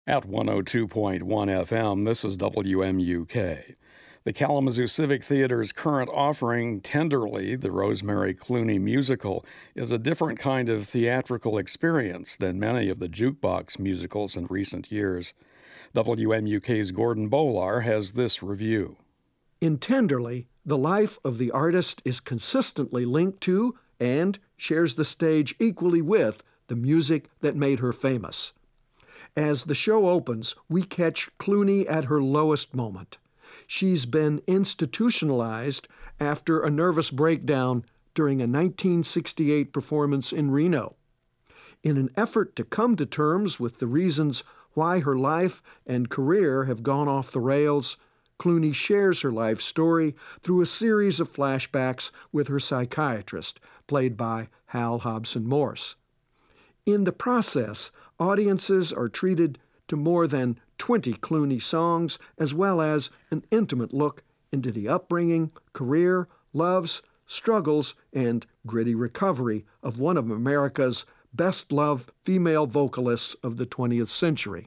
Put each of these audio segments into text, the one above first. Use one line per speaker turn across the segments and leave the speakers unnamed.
At 102.1 FM, this is WMUK. The Kalamazoo Civic Theater's current offering, Tenderly, the Rosemary Clooney musical, is a different kind of theatrical experience than many of the jukebox musicals in recent years. WMUK's Gordon Bolar has this review.
In Tenderly, the life of the artist is consistently linked to and shares the stage equally with the music that made her famous. As the show opens, we catch Clooney at her lowest moment. She's been institutionalized after a nervous breakdown during a 1968 performance in Reno. In an effort to come to terms with the reasons why her life and career have gone off the rails, Clooney shares her life story through a series of flashbacks with her psychiatrist, played by Hal Hobson-Morse. In the process, audiences are treated to more than 20 Clooney songs, as well as an intimate look into the upbringing, career, loves, struggles, and gritty recovery of one of America's best-loved female vocalists of the 20th century.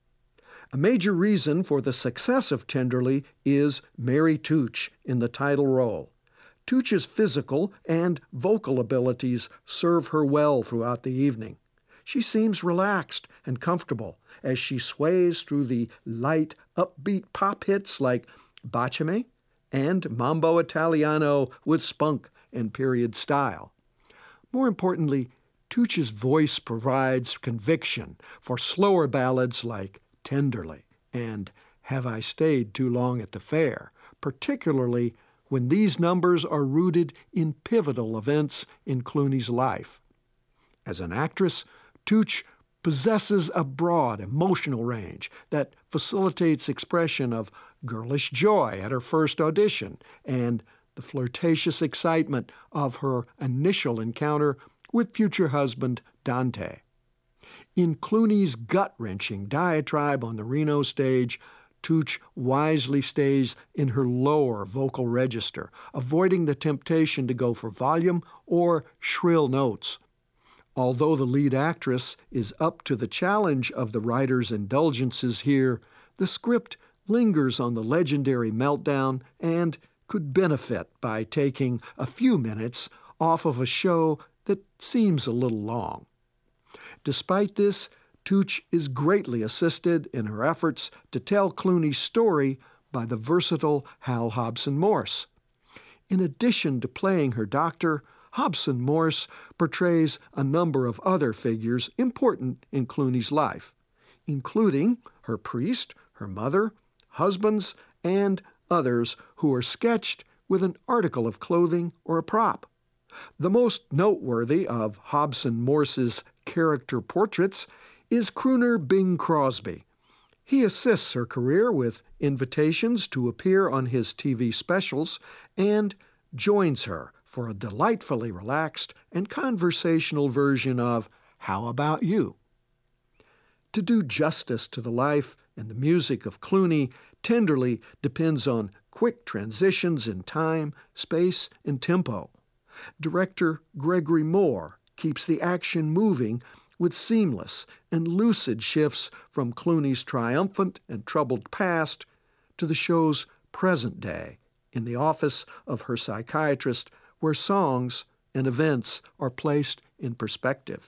A major reason for the success of Tenderly is Mary Tuch in the title role. Tuch's physical and vocal abilities serve her well throughout the evening. She seems relaxed and comfortable as she sways through the light, upbeat pop hits like Baciami and Mambo Italiano with spunk and period style. More importantly, Tuch's voice provides conviction for slower ballads like Tenderly and Have I Stayed Too Long at the Fair, particularly when these numbers are rooted in pivotal events in Clooney's life. As an actress, Tuch possesses a broad emotional range that facilitates expression of girlish joy at her first audition and the flirtatious excitement of her initial encounter with future husband Dante. In Clooney's gut-wrenching diatribe on the Reno stage, Tuch wisely stays in her lower vocal register, avoiding the temptation to go for volume or shrill notes. Although the lead actress is up to the challenge of the writer's indulgences here, the script lingers on the legendary meltdown and could benefit by taking a few minutes off of a show that seems a little long. Despite this, Tuch is greatly assisted in her efforts to tell Clooney's story by the versatile Hal Hobson-Morse. In addition to playing her doctor, Hobson-Morse portrays a number of other figures important in Clooney's life, including her priest, her mother, husbands, and others who are sketched with an article of clothing or a prop. The most noteworthy of Hobson-Morse's character portraits is crooner Bing Crosby. He assists her career with invitations to appear on his TV specials and joins her for a delightfully relaxed and conversational version of How About You? To do justice to the life and the music of Clooney, Tenderly depends on quick transitions in time, space, and tempo. Director Gregory Moore keeps the action moving with seamless and lucid shifts from Clooney's triumphant and troubled past to the show's present day in the office of her psychiatrist, where songs and events are placed in perspective.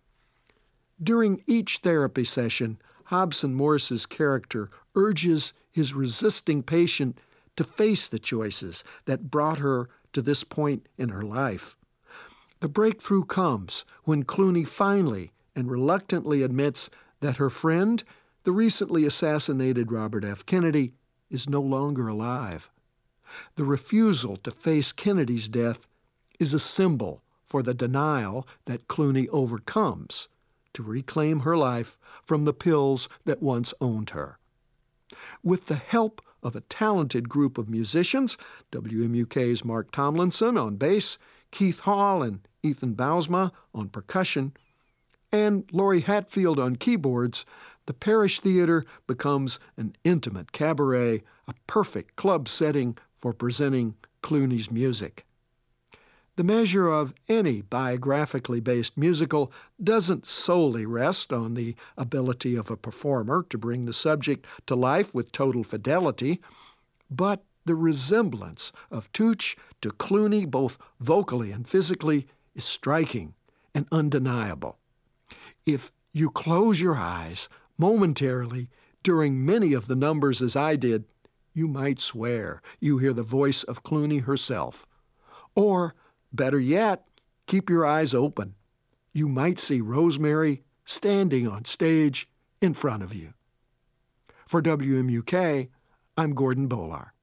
During each therapy session, Hobson-Morse's character urges his resisting patient to face the choices that brought her to this point in her life. The breakthrough comes when Clooney finally and reluctantly admits that her friend, the recently assassinated Robert F. Kennedy, is no longer alive. The refusal to face Kennedy's death is a symbol for the denial that Clooney overcomes to reclaim her life from the pills that once owned her. With the help of a talented group of musicians, WMUK's Mark Tomlinson on bass, Keith Hall and Ethan Bausma on percussion, and Laurie Hatfield on keyboards, the Parish Theater becomes an intimate cabaret, a perfect club setting for presenting Clooney's music. The measure of any biographically based musical doesn't solely rest on the ability of a performer to bring the subject to life with total fidelity, but the resemblance of Tuch to Clooney, both vocally and physically, is striking and undeniable. If you close your eyes momentarily during many of the numbers as I did, you might swear you hear the voice of Clooney herself. Or, better yet, keep your eyes open. You might see Rosemary standing on stage in front of you. For WMUK, I'm Gordon Bolar.